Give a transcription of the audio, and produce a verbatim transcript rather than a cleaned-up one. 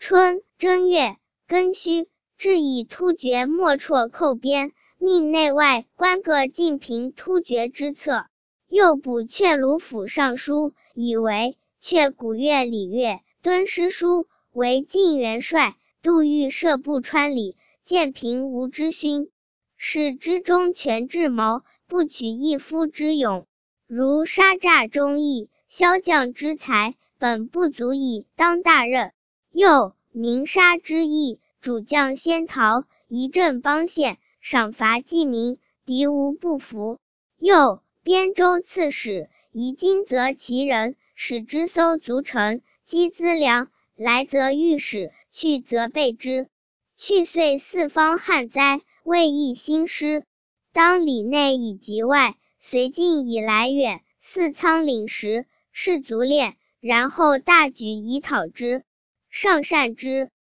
春正月，庚戌，制以突厥莫辍寇边，命内外官各进平突厥之策。又补阙卢府尚书，以为阙古越礼乐敦师书，为晋元帅，杜预设部川里，建平吴之勋。是之中权智谋，不取一夫之勇，如杀诈忠义，骁将之才，本不足以当大任。又明杀之意，主将先逃，一镇邦县，赏罚济民，敌无不服。又边州刺史，宜今则其人，使之搜卒城，积资粮，来则御史，去则备之。去岁四方旱灾，未易兴师。当里内以及外，随晋以来远，四仓廪实，士卒练，然后大举以讨之。上善之。